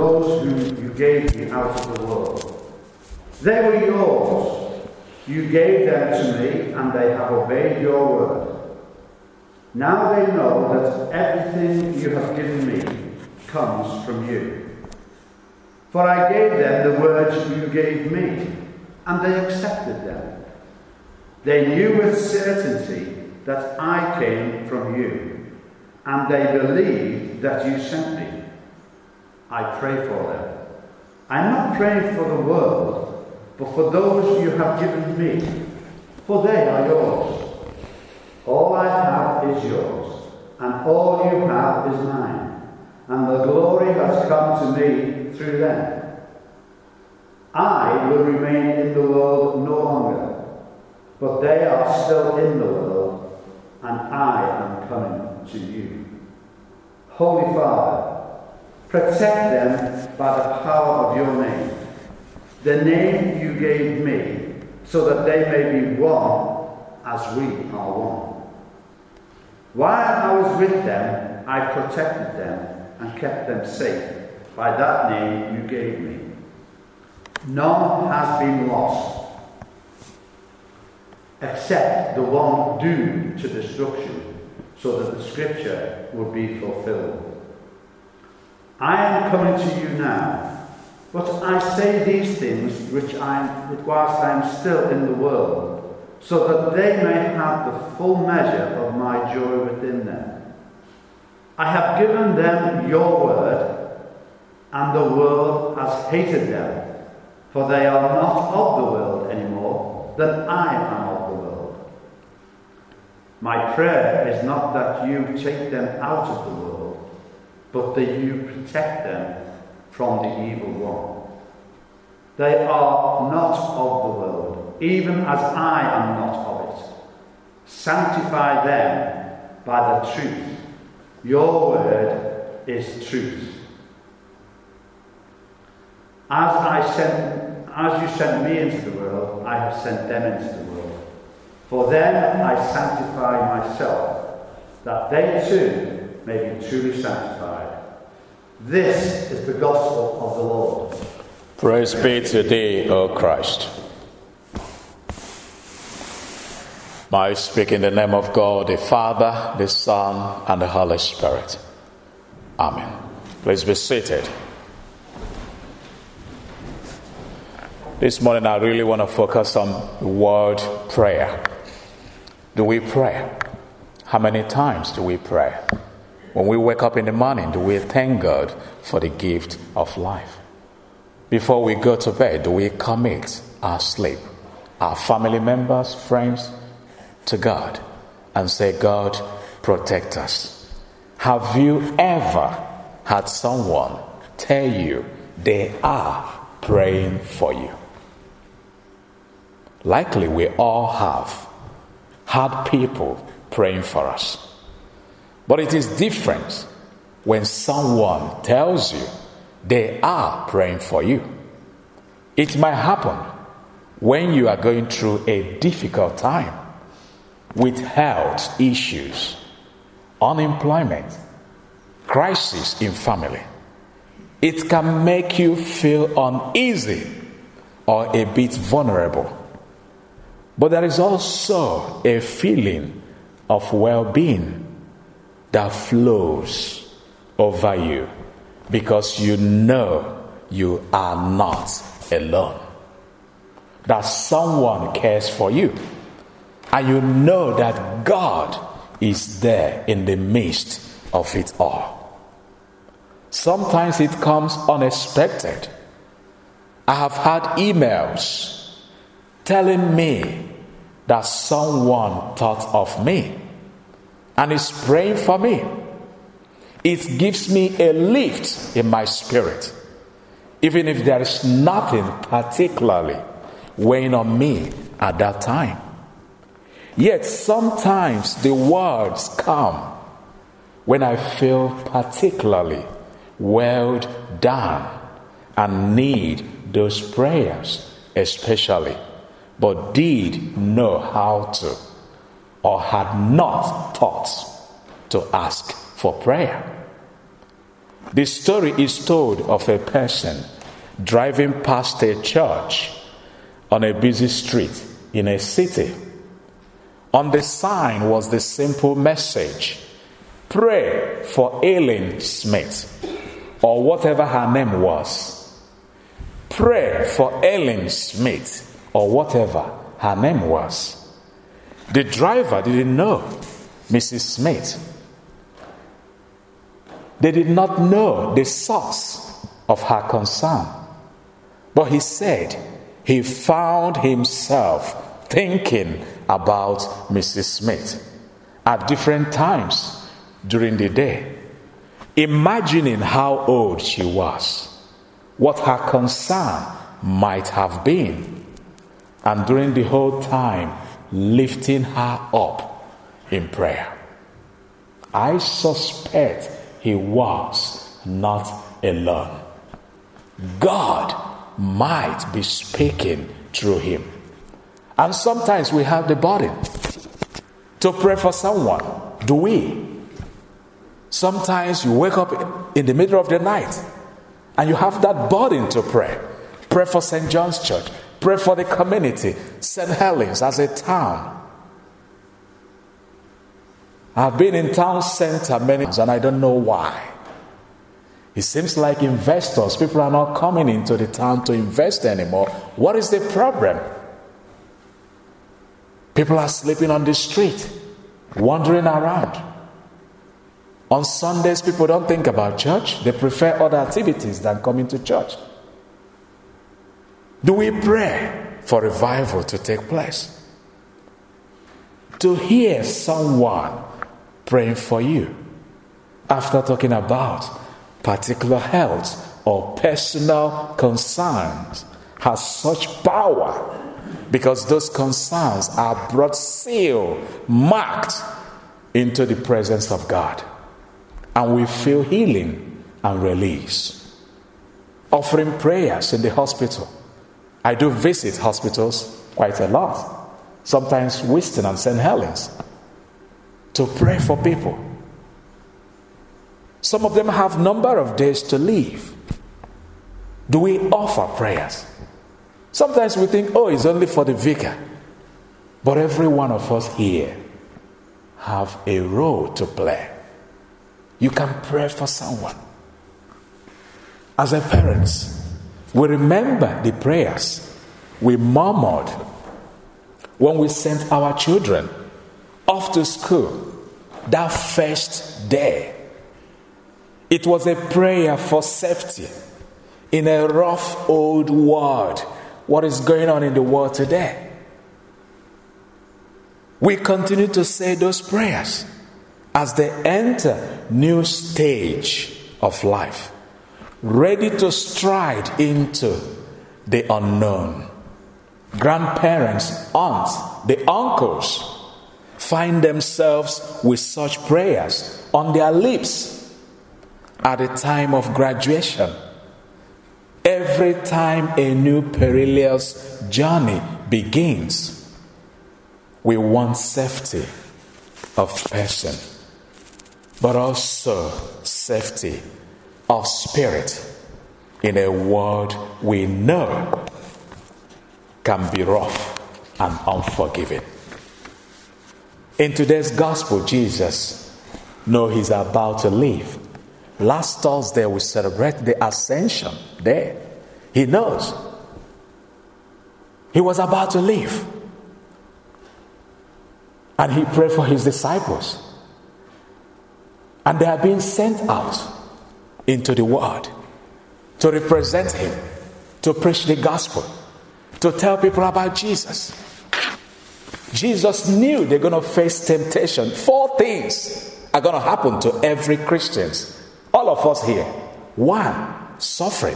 those whom you gave me out of the world. They were yours. You gave them to me, and they have obeyed your word. Now they know that everything you have given me comes from you. For I gave them the words you gave me, and they accepted them. They knew with certainty that I came from you, and they believed that you sent me. I pray for them. I'm not praying for the world, but for those you have given me, for they are yours. All I have is yours, and all you have is mine, and the glory has come to me through them. I will remain in the world no longer, but they are still in the world, and I am coming to you. Holy Father, protect them by the power of your name, the name you gave me, so that they may be one as we are one. While I was with them, I protected them and kept them safe by that name you gave me. None has been lost, except the one doomed to destruction, so that the scripture would be fulfilled. I am coming to you now, but I say these things whilst I am still in the world, so that they may have the full measure of my joy within them. I have given them your word, and the world has hated them, for they are not of the world any more than I am of the world. My prayer is not that you take them out of the world, but that you protect them from the evil one. They are not of the world, even as I am not of it. Sanctify them by the truth. Your word is truth. As you sent me into the world, I have sent them into the world. For them I sanctify myself, that they too may be truly sanctified. This is the gospel of the Lord. Praise be to thee, O Christ. I speak in the name of God, the Father, the Son, and the Holy Spirit. Amen. Please be seated. This morning I really want to focus on the word prayer. Do we pray? How many times do we pray? When we wake up in the morning, do we thank God for the gift of life? Before we go to bed, do we commit our sleep, our family members, friends, to God and say, God, protect us? Have you ever had someone tell you they are praying for you? Likely we all have had people praying for us. But it is different when someone tells you they are praying for you. It might happen when you are going through a difficult time with health issues, unemployment, crisis in family. It can make you feel uneasy or a bit vulnerable. But there is also a feeling of well-being that flows over you because you know you are not alone. That someone cares for you. And you know that God is there in the midst of it all. Sometimes it comes unexpected. I have had emails telling me that someone thought of me and is praying for me. It gives me a lift in my spirit, even if there is nothing particularly weighing on me at that time. Yet sometimes the words come when I feel particularly weighed down and need those prayers especially, but did know how to or had not thought to ask for prayer. The story is told of a person driving past a church on a busy street in a city. On the sign was the simple message, "Pray for Aileen Smith," or whatever her name was. Pray for Aileen Smith, or whatever her name was. The driver didn't know Mrs. Smith. They did not know the source of her concern. But he said he found himself thinking about Mrs. Smith at different times during the day, imagining how old she was, what her concern might have been, and during the whole time lifting her up in prayer. I suspect he was not alone. God might be speaking through him. And sometimes we have the burden to pray for someone. Do we? Sometimes you wake up in the middle of the night and you have that burden to pray. Pray for St. John's Church. Pray for the community, St. Helens as a town. I've been in town center many times and I don't know why. It seems like investors, people are not coming into the town to invest anymore. What is the problem? People are sleeping on the street, wandering around. On Sundays, people don't think about church. They prefer other activities than coming to church. Do we pray for revival to take place? To hear someone praying for you after talking about particular health or personal concerns has such power, because those concerns are brought sealed, marked into the presence of God, and we feel healing and release. Offering prayers in the hospital. I do visit hospitals quite a lot, sometimes Winston and St. Helens, to pray for people. Some of them have number of days to live. Do we offer prayers? Sometimes we think, oh, it's only for the vicar. But every one of us here have a role to play. You can pray for someone. As a parents, we remember the prayers we murmured when we sent our children off to school that first day. It was a prayer for safety in a rough old world. What is going on in the world today? We continue to say those prayers as they enter new stage of life, ready to stride into the unknown. Grandparents, aunts, the uncles find themselves with such prayers on their lips at the time of graduation. Every time a new perilous journey begins, we want safety of person, but also safety of spirit in a world we know can be rough and unforgiving. In today's gospel, Jesus knows he's about to leave. Last Thursday we celebrate the Ascension Day. He knows he was about to leave. And he prayed for his disciples. And they are being sent out into the world to represent him, to preach the gospel, to tell people about Jesus. Jesus knew they're going to face temptation. 4 things are going to happen to every Christian. All of us here. 1, suffering.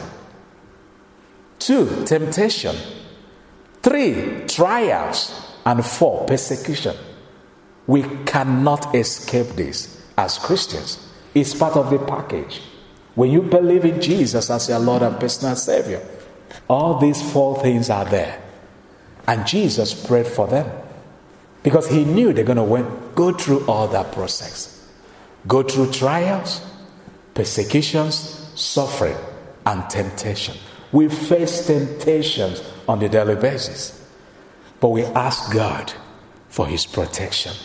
2, temptation. 3, trials. And 4, persecution. We cannot escape this as Christians. It's part of the package. When you believe in Jesus as your Lord and personal Savior, all these 4 things are there. And Jesus prayed for them because he knew they're going to go through all that process. Go through trials, persecutions, suffering, and temptation. We face temptations on a daily basis, but we ask God for his protection,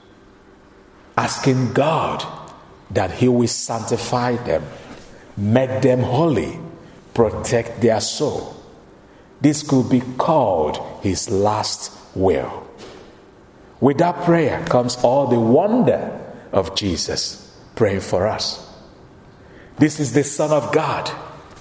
asking God that he will sanctify them, make them holy, protect their soul. This could be called his last will. With that prayer comes all the wonder of Jesus praying for us. This is the Son of God.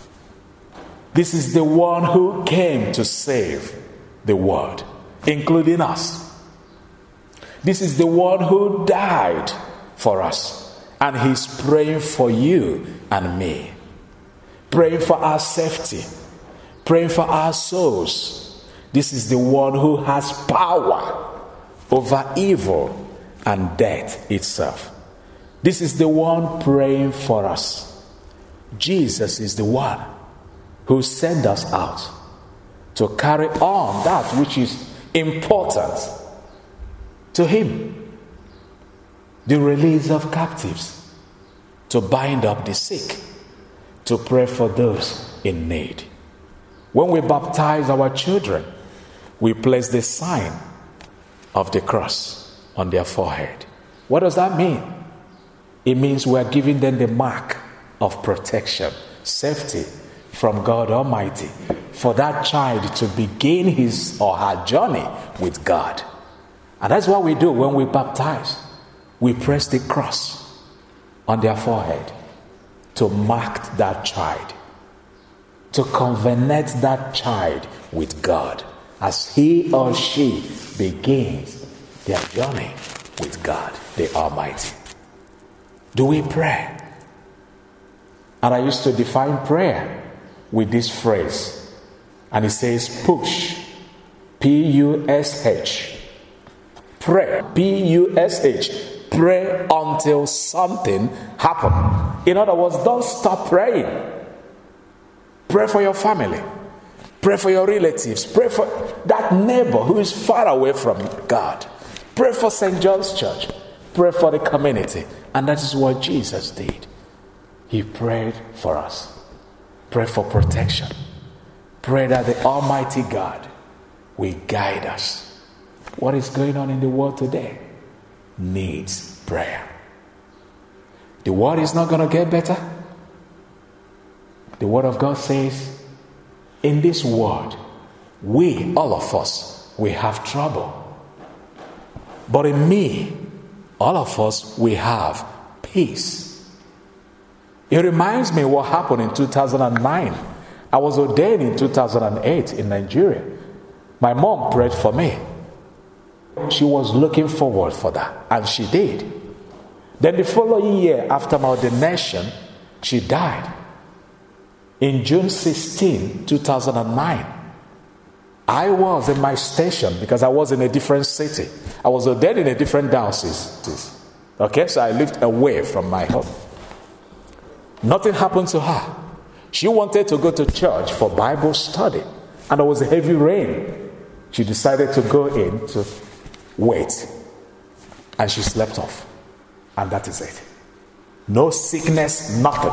This is the one who came to save the world, including us. This is the one who died for us, and he's praying for you and me, praying for our safety, praying for our souls. This is the one who has power over evil and death itself. This is the one praying for us. Jesus is the one who sent us out to carry on that which is important to him. The release of captives, to bind up the sick, to pray for those in need. When we baptize our children, we place the sign of the cross on their forehead. What does that mean? It means we are giving them the mark of protection, safety from God Almighty, for that child to begin his or her journey with God. And that's what we do when we baptize. We press the cross on their forehead to mark that child, to covenant that child with God as he or she begins their journey with God the Almighty. Do we pray? And I used to define prayer with this phrase, and it says push, P-U-S-H, pray, P-U-S-H, pray until something happens. In other words, don't stop praying. Pray for your family, pray for your relatives, pray for that neighbor who is far away from God, pray for St. John's Church, pray for the community. And that is what Jesus did. He prayed for us. Pray for protection. Pray that the Almighty God will guide us. What is going on in the world today needs prayer. The world is not going to get better. The Word of God says, in this world, we, all of us, we have trouble. But in me, all of us, we have peace. It reminds me what happened in 2009. I was ordained in 2008 in Nigeria. My mom prayed for me. She was looking forward for that, and she did. Then the following year, after my ordination, she died. In June 16, 2009, I was in my station because I was in a different city. I was ordained in a different diocese. Okay, so I lived away from my home. Nothing happened to her. She wanted to go to church for Bible study, and there was a heavy rain. She decided to go in to wait, and she slept off. And that is it. No sickness, nothing.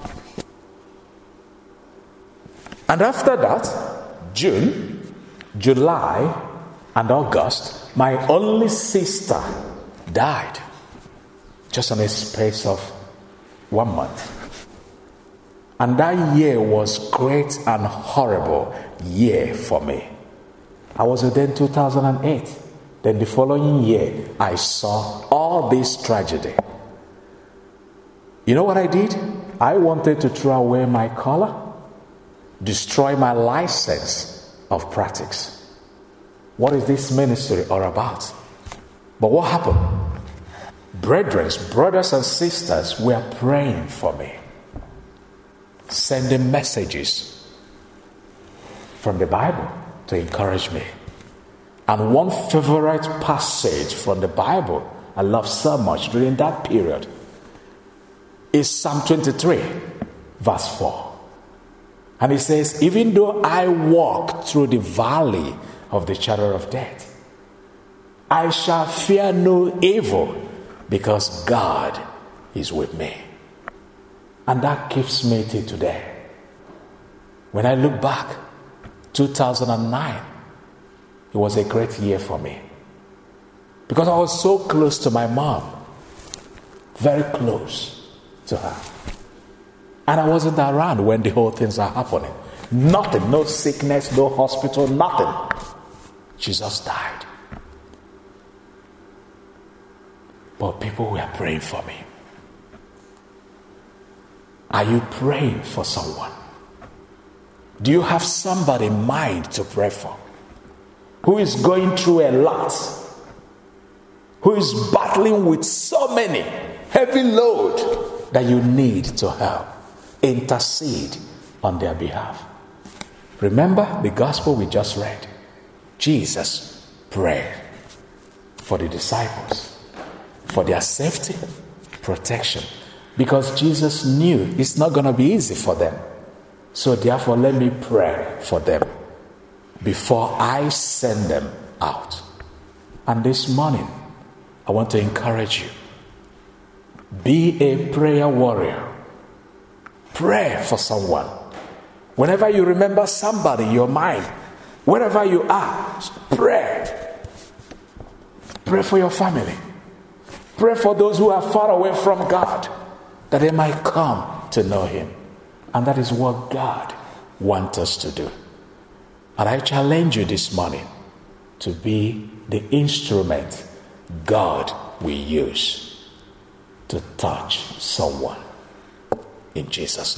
And after that, June, July, and August, my only sister died. Just in a space of 1 month. And that year was great and horrible year for me. I was ordained 2008. Then the following year, I saw all this tragedy. You know what I did? I wanted to throw away my collar, destroy my license of practice. What is this ministry all about? But what happened? Brothers and sisters were praying for me, sending messages from the Bible to encourage me. And one favorite passage from the Bible I love so much during that period is Psalm 23, verse 4. And it says, even though I walk through the valley of the shadow of death, I shall fear no evil, because God is with me. And that keeps me till today. When I look back, 2009, it was a great year for me. Because I was so close to my mom. Very close to her. And I wasn't around when the whole things are happening. Nothing, no sickness, no hospital, nothing. She just died. But people were praying for me. Are you praying for someone? Do you have somebody in mind to pray for? Who is going through a lot? Who is battling with so many heavy load that you need to help? Intercede on their behalf. Remember the gospel we just read. Jesus prayed for the disciples, for their safety, protection, because Jesus knew it's not going to be easy for them. So therefore, let me pray for them before I send them out. And this morning, I want to encourage you. Be a prayer warrior. Pray for someone. Whenever you remember somebody in your mind, wherever you are, pray. Pray for your family. Pray for those who are far away from God, that they might come to know Him. And that is what God wants us to do. And I challenge you this morning to be the instrument God will use to touch someone. In Jesus' name.